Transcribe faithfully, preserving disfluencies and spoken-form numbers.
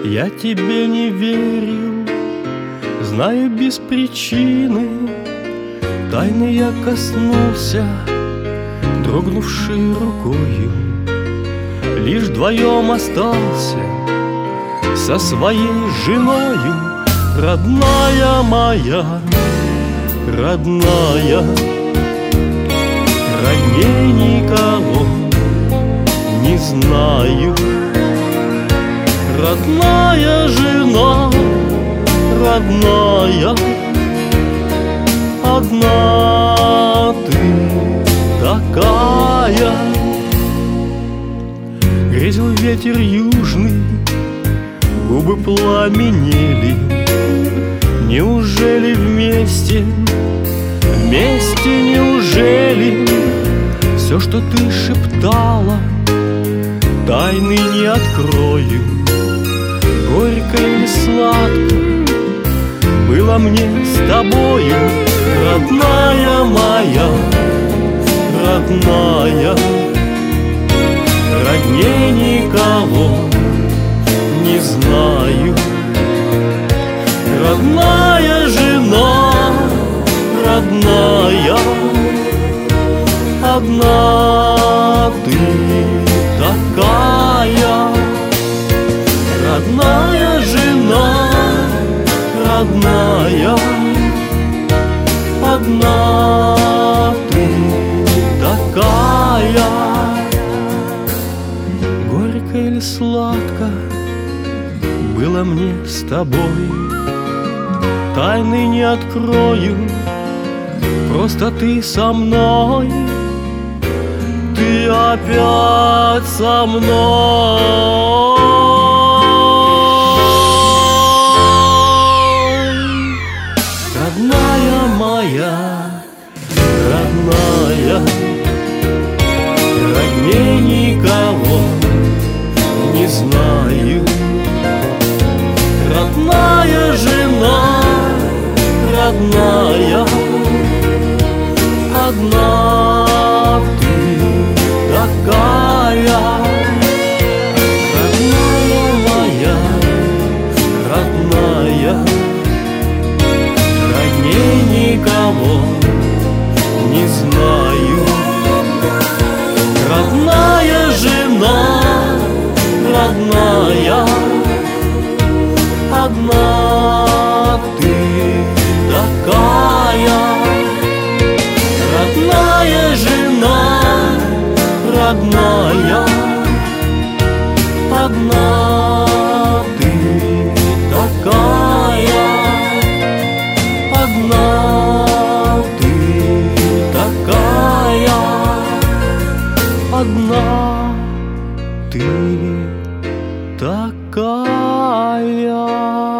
Я тебе не верил, знаю без причины. Тайны я коснулся, дрогнувшей рукою. Лишь вдвоем остался со своей женою. Родная моя, родная, родней никого не знаю. Родная жена, родная, одна ты такая. Грезил ветер южный, губы пламенели. Неужели вместе, вместе неужели все, что ты шептала, тайны не открою? Горько или сладко было мне с тобою, родная моя, родная, родней никого не знаю. Родная жена, родная, одна ты такая. Родная жена, родная, одна ты такая. Горько или сладко было мне с тобой, тайны не открою, просто ты со мной, ты опять со мной. Родная моя, родная, родней никого не знаю. Родная жена, родная, одна ты такая. Родная моя, родная, родней никого не знаю. Родная жена, родная, одна ты такая. Родная жена, родная, одна ты такая. Одна ты такая. Одна ты такая.